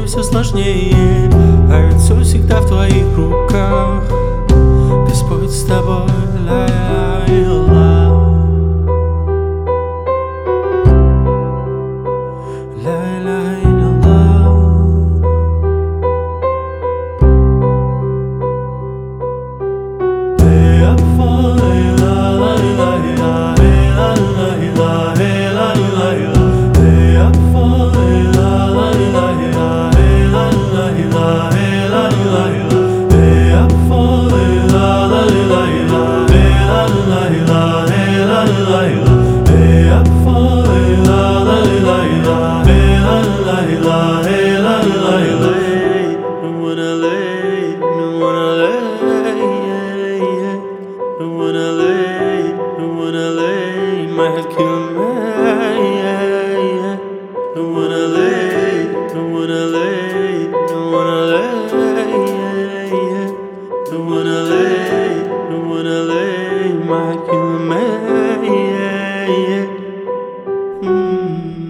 все сложнее, а ведь все всегда в твоих руках. Господь с тобой, ла-ла-ла. My head killing me, yeah, yeah. Don't wanna lay, don't wanna lay, don't wanna lay, yeah, yeah. Don't wanna lay, don't wanna lay. My head killing me, yeah, yeah.